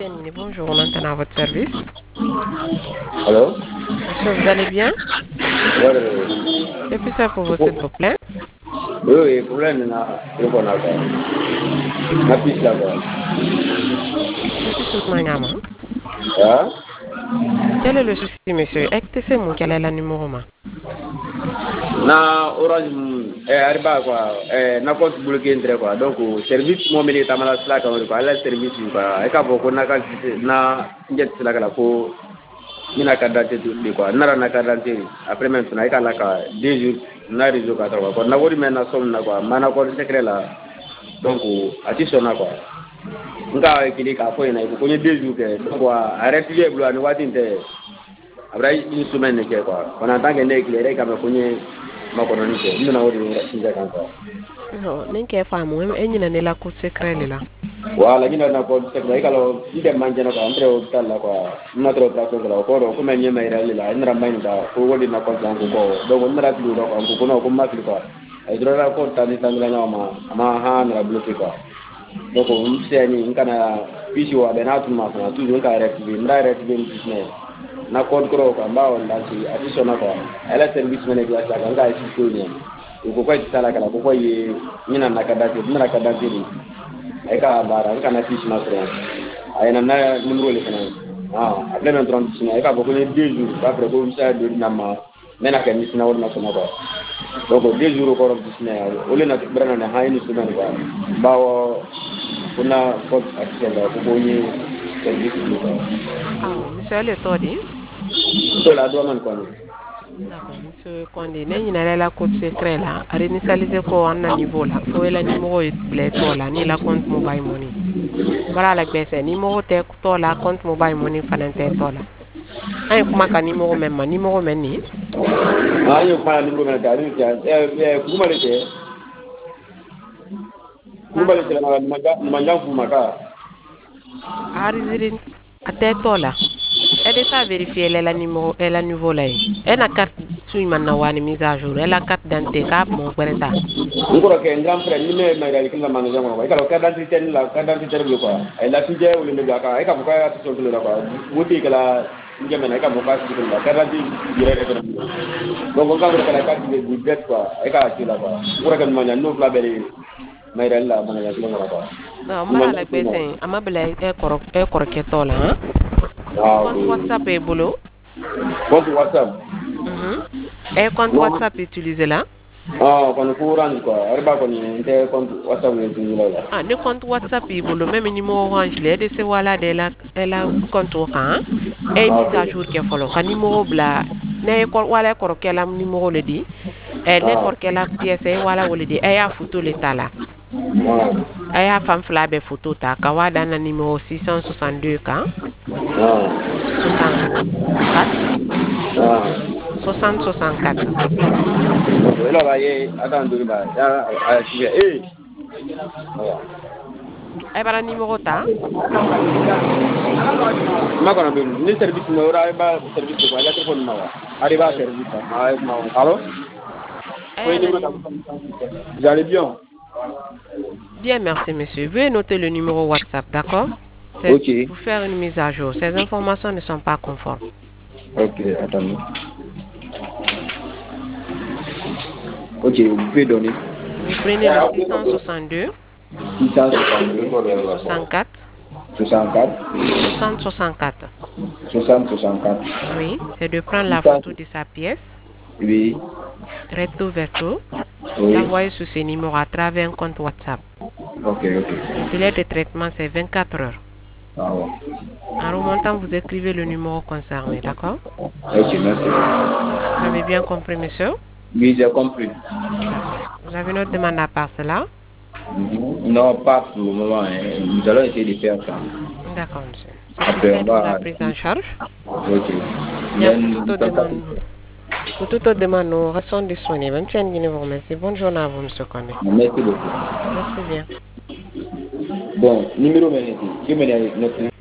Bonjour, on entend à votre service. Alors? Monsieur, vous allez bien? Oui, C'est plus simple pour vous, s'il vous plaît. oui, problème na téléphone là quoi. Na piste là quoi. Monsieur Soumangama. Ah? Quel est le souci, monsieur? C'est mon quel est le numéro, ma? Na orange arriba quoi. Na compte bloqué entre quoi. Donc service mo mele tamala sila quoi. Ala service quoi. E ka boko na ka na njet sila kala ko mina ka date de quoi. Nara na ka date. Après maintenant e ka la ka 2 jours na réseau ka quoi. Ko na wori men na som na quoi. Mana ko secret là. Donc ati sona quoi. Nga kili ka fo ina ko nye 2 jours ke. Donc arrête je blo ani wati nte. Après une semaine ke quoi. On entend que ne éclairé ka me konye makononi ke. Ndu na wori nja kan quoi. Non, n'inquiète pas, moi, je n'ai la cour secret là. Wala gina na ko secret kala ide manje na ko entre hospital la quoi. Na tro ta ko la ko ko men nyema ira la ndra mai da ko wodi na ko jangu ko. Donc ndra ti do ko no ko ma ti quoi. Ay dro la ko ta ni tangla nyama ma ha na bloqué quoi. Donc on sait ni kana pisi wa be na tu ma na tu ka reactiver ndra reactiver ni business na code kro ko ba on da ci additional ko ala service manager ya ga ga ci ko ni ko ko ci sala kala ko ko yi ni na ka da ci na ka da ci ni ay ka bara kana pisi na tre ay na numéro le kana après même 30 ni ay ka ko ni 2 jours après ko sa de na ma mena ka ni na wona ko na ko donc 2 jours ko ro business o le na brana na hayni semaine ko bawo kuna code accès ko ko ni service ni ko Monsieur le Todi. to la do man ko ni D'accord, monsieur Condé. N'est-ce pas la cour secret là? À réinitialiser quoi en un niveau là? Faut le numéro de toi là, ni la compte mobile money. Voilà la baisse. Numéro de toi là, compte mobile money fanante toi là. Ay kuma ka numéro même ma numéro même ni. Yo pa numéro men da ni kuma le ke kuma le ke na manja fu maka Arizirin à tête là. Elle est à vérifier la numéro et la nouveau là. Elle a carte sur maintenant wani mise à jour. Elle a carte d'identité cap mon père ça. ngoro ke ngam frère ni me mai da kinga manga jango ko ka ka dan ten la ka dan ten bi ko ay la tije wala me ka ay ka ko ya to to la ko wuti kala ngam na ka mo ka ci la ka dan di dire ko donc ko ngam ka ka di di bet ko ay ka ci la ko ngoro ke manya no la beri mai da la manga jango ko Non, mala la baisse. Amabla e koroketo là. Compte WhatsApp est boulot. compte WhatsApp Et compte WhatsApp utilisé là. Kon ko orange quoi arba ko ni te compte WhatsApp ni tu la Ah, le compte WhatsApp est boulot. Même numéro orange là, de ce voilà de la compte orange. Et mise à jour qu'il faut. Quand numéro bla, ne ko wala korokela numéro le dit. Et ne korokela pièce wala wala dit. Et a photo l'état là. Et a femme flabe photo ta. Kawada na numéro 662 ka. 64 64. Ela vai atanduri ba ya asibe E bara numéro ta. ma kono be ni service no ora ba service ko ala telefon ma wa arriba service ma allo vous allez bien? Bien, merci monsieur. Veuillez noter le numéro WhatsApp, d'accord? Ok. Pour faire une mise à jour. Ces informations ne sont pas conformes. Ok, attendez. Ok, vous pouvez donner. Vous prenez le 662 64 64 60 64. 64. Oui, c'est de prendre la photo de sa pièce, Oui. recto verso, Oui. l'envoyer sur ce numéro à travers un compte WhatsApp. Ok. Le délai de traitement, c'est 24 heures. Ah ouais. En remontant, vous écrivez le numéro concerné, d'accord? Ok, merci. Vous avez bien compris, monsieur? Oui, j'ai compris. Vous avez une autre demande à part cela? Non, pas pour le moment. Nous allons essayer de faire ça. D'accord, monsieur. Après, on C'est pour la va. prise en charge. Ok. Bien, pour toute autre demande, nous restons disponibles. Même si vous remercie. Bonne journée à vous, monsieur Kone. Merci beaucoup. Merci bien. Bon, numéro, mais,